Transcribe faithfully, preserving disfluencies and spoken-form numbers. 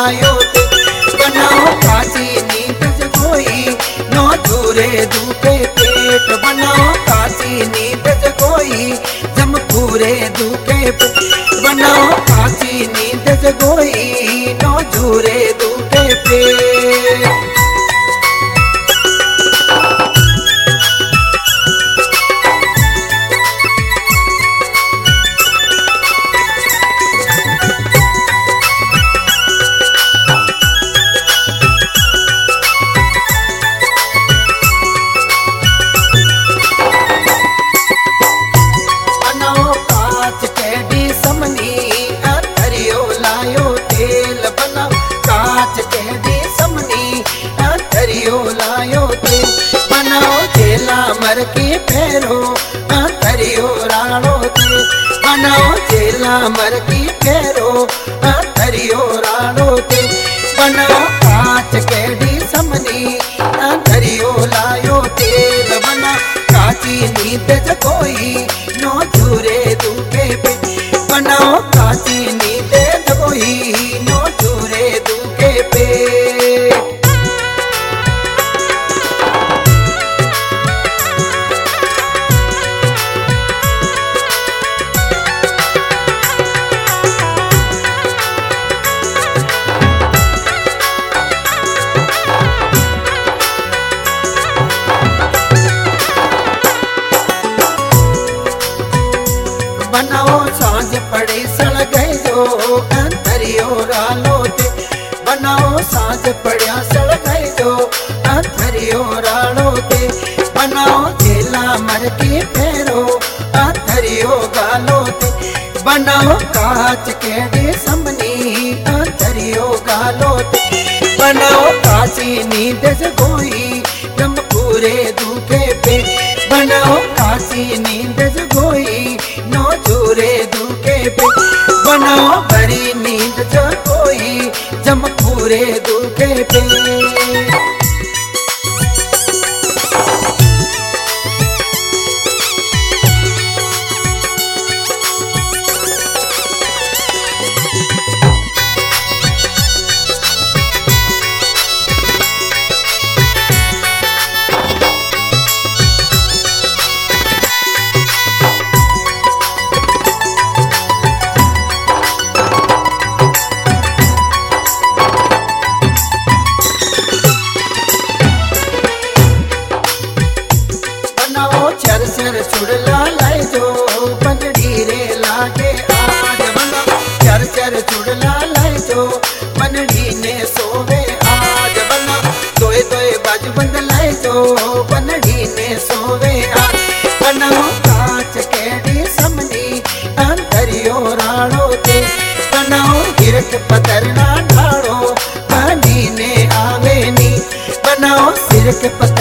लायो ते बनाओ काची नींद जगोई नो झूरे दुखे पेट बनाओ काची नींद जगोई जम पूरे दुखे पेट बनाओ काची नींद जगोई नो झूरे दुखे पेट लायो ते बनाओ जेला मर के पैरो तरियो राणो ते बनाओ जेला मर के पैरो तरियो राणो ते बनाओ कांच केडी समनी तरियो लायो तेल बना काची नींद जगोई नो झूरे दुखे पे बनाओ काची नींद जगोई नो झूरे दुखे पे बनाओ सांझ पड़े सड़ गए जो अंतरियो रालो ते बनाओ सांझ पड़िया सड़ गए जो अंतरियो रालो ते बनाओ जेला मर के पैरो अंतरियो गालो ते बनाओ कांच केड़े समनी अंतरियो गालो ते बनाओ काची नींद जगोई दम पूरे दुखे पे बनाओ काची नींद जगोई नो झूरे दुखे पे बनाओ बड़ी नींद जगोई जम पूरे दुखे पे चर चर चुड़ला लाए जो बनड़ी रे लागे आज बना चर चर चुड़ला लाए जो बनड़ी ने सोवे आज बना दोए दोए बाजू बंद लाए जो बनड़ी ने सोवे आज बनाओ कांच केड़ी समनी अंतरियो राणो ते बनाओ गिरक पतर ना ढाड़ो पानी ने आवे नी बनाओ सिर के पतर